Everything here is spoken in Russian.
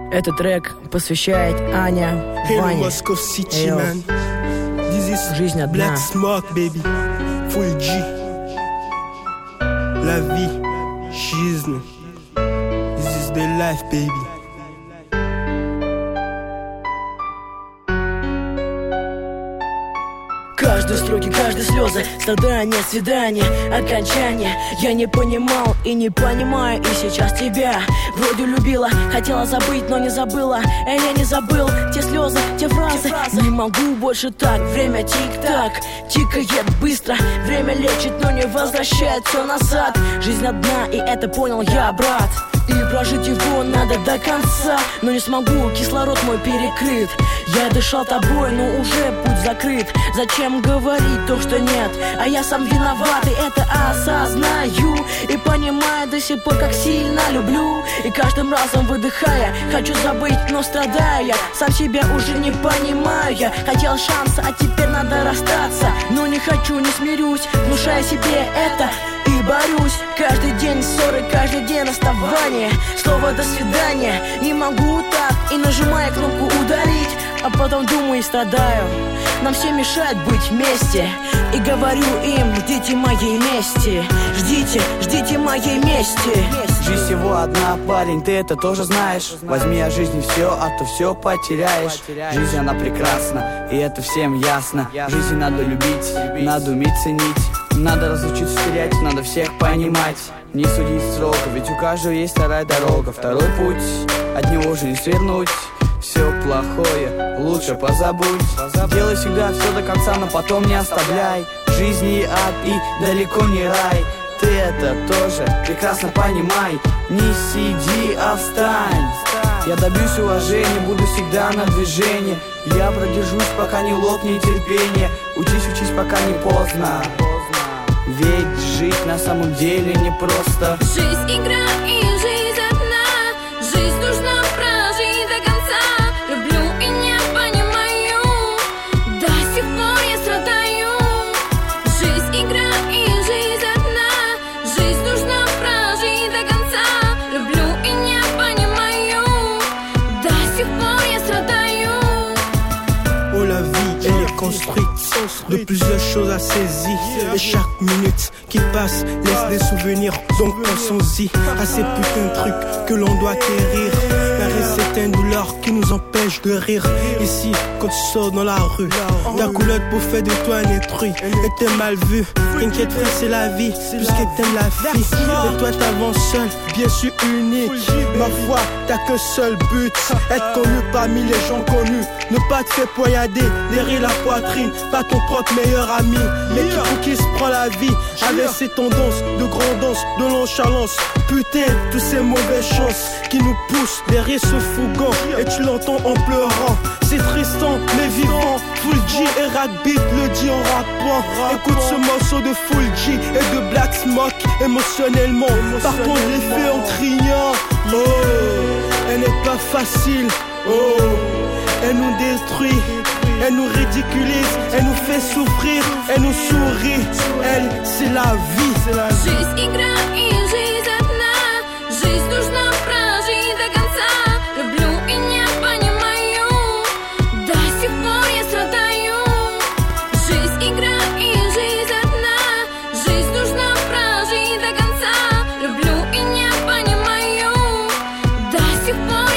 Этот трек посвящает Аня Ване. Жизнь одна. Black Smoke, baby. Full G. La vie, жизнь. This is the life, baby. Каждые строки, каждые слезы, страдания, свидания, окончания. Я не понимал и не понимаю, и сейчас тебя вроде любила, хотела забыть, но не забыла. Я не забыл те слезы, те фразы. Не могу больше так, время тик-так, тикает быстро. Время лечит, но не возвращает все назад. Жизнь одна, и это понял я, брат. И прожить его надо до конца. Но не смогу, кислород мой перекрыт. Я дышал тобой, но уже путь закрыт. Зачем говорить то, что нет? А я сам виноват, и это осознаю. И понимаю до сих пор, как сильно люблю. И каждым разом выдыхая, хочу забыть, но страдаю я. Сам себя уже не понимаю я. Хотел шанса, а теперь надо расстаться. Но не хочу, не смирюсь, внушая себе это. И борюсь, каждый день ссоры, каждый день расставание. Слово «до свидания» не могу так. И нажимая кнопку «удалить», а потом думаю и страдаю. Нам всем мешает быть вместе. И говорю им: ждите моей мести. Ждите, ждите моей мести. Жизнь всего одна, парень, ты это тоже знаешь. Возьми о жизни все, а то все потеряешь. Жизнь она прекрасна, и это всем ясно. Жизнь надо любить, надо уметь ценить. Надо разучиться терять, надо всех понимать. Не судить строго, ведь у каждого есть вторая дорога. Второй путь, от него уже не свернуть. Все плохое лучше позабудь. Делай всегда все до конца, но потом не оставляй. Жизнь и ад, и далеко не рай. Ты это тоже прекрасно понимай. Не сиди, а встань. Я добьюсь уважения, буду всегда на движении. Я продержусь, пока не лопнет терпение. Учись, учись, пока не поздно. Ведь жить на самом деле непросто. Жизнь игра и жизнь одна. Жизнь нужно прожить до конца. Люблю и не понимаю. До сих пор я страдаю. Жизнь игра и жизнь одна. Жизнь нужно прожить до конца. Люблю и не понимаю. До сих пор я страдаю. Oh, la vie, elle est construite de plusieurs choses à saisir. Et chaque minute qui passe laisse des souvenirs. Donc pensons-y à ces putains de trucs que l'on doit guérir. La certaines douleurs qui nous empêchent de rire. Ici, quand tu sors dans la rue, ta coulotte pour faire de toi un intrus. Et t'es mal vu, t'inquiète frère, c'est la vie. Puisque t'aimes la fille, et toi t'avances seul, bien sûr unique. Ma foi, t'as qu'un seul but, être connu parmi les gens connus. Ne pas te faire poignarder derrière la poitrine, pas ton propre meilleur ami, mais qui se prend la vie avec ses tendances de grandance, de nonchalance. Putain, tous ces mauvaises chances qui nous poussent derrière ce fourgon. Et tu l'entends en pleurant. C'est Tristan, mais vivant. Full G et Ragbeat le dit en rappant. Écoute ce morceau de Full G et de Black Smoke émotionnellement. Par contre, les fait en criant. Oh, elle n'est pas facile. Oh, elle nous détruit. Elle nous ridiculise, elle nous fait souffrir, elle nous sourit. Elle, c'est la vie, c'est la vie. Жизнь игра и жизнь одна. Жизнь нужно прожить до конца. Люблю и не понимаю. До сих пор я страдаю. Жизнь игра и жизнь одна. Жизнь нужно прожить до конца. Люблю и не понимаю. До сих пор